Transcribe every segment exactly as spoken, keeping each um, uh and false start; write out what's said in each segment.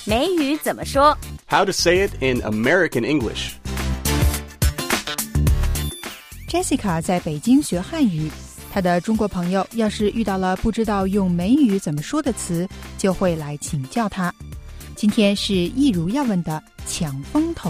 美语怎么说 How to say it in American English. Jessica 在北京学汉语，她的中国朋友要是遇到了不知道用美语怎么说的词，就会来请教她。今天是易如要问的抢风头。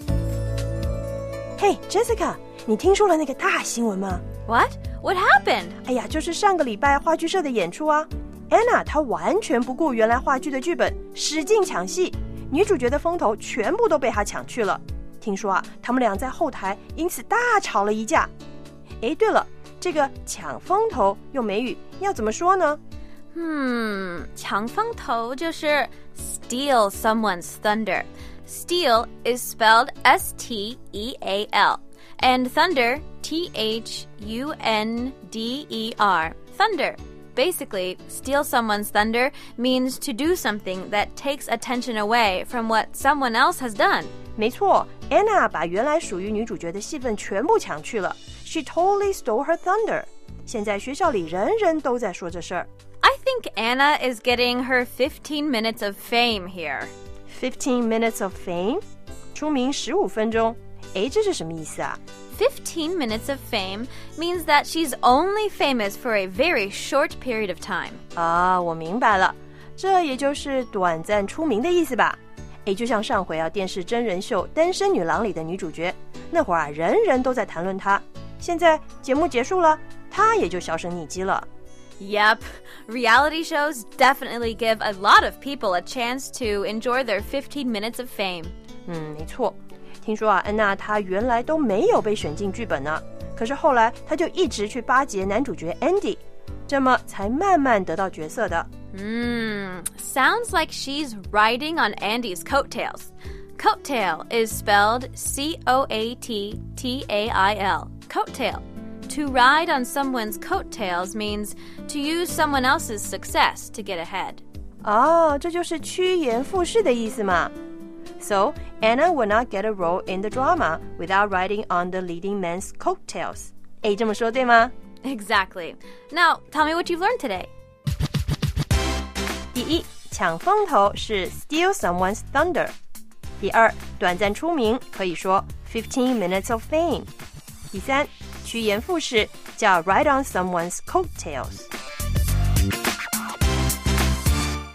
嘿 Jessica， 你听说了那个大新闻吗？ What? What happened? 哎呀，就是上个礼拜话剧社的演出啊。Anna 她完全不顾原来话剧的剧本，使劲抢戏，女主角的风头全部都被她抢去了。听说啊，他们俩在后台因此大吵了一架。哎，对了，这个抢风头用美语要怎么说呢？ Hmm, 抢风头就是 steal someone's thunder. Steal is spelled S T E A L, and thunder, T H U N D E R, thunder.Basically, steal someone's thunder means to do something that takes attention away from what someone else has done. 没错 Anna 把原来属于女主角的戏份全部抢去了。 She totally stole her thunder. 现在学校里人人都在说这事儿。 I think Anna is getting her fifteen minutes of fame here. fifteen minutes of fame? 出名十五分钟。诶，这是什么意思啊 fifteen minutes of fame means that she's only famous for a very short period of time. 啊，我明白了，这也就是短暂出名的意思吧。诶，就像上回啊电视真人秀《单身女郎》里的女主角，那会儿啊人人都在谈论她，现在节目结束了，她也就销声匿迹了。 Yep, reality shows definitely give a lot of people a chance to enjoy their fifteen minutes of fame. 嗯，没错。听说啊，安娜她原来都没有被选进剧本呢，可是后来她就一直去巴结男主角 Andy， 这么才慢慢得到角色的。 Hmm, sounds like she's riding on Andy's coattails. Coattail is spelled C O A T T A I L, coattail. To ride on someone's coattails means to use someone else's success to get ahead. 哦，这就是趋炎附势的意思嘛。So, Anna will not get a role in the drama without riding on the leading man's coattails. 诶，这么说对吗？ Exactly. Now, tell me what you've learned today. 第一，抢风头是 steal someone's thunder. 第二，短暂出名可以说 fifteen minutes of fame. 第三，趋炎附势叫 ride on someone's coattails.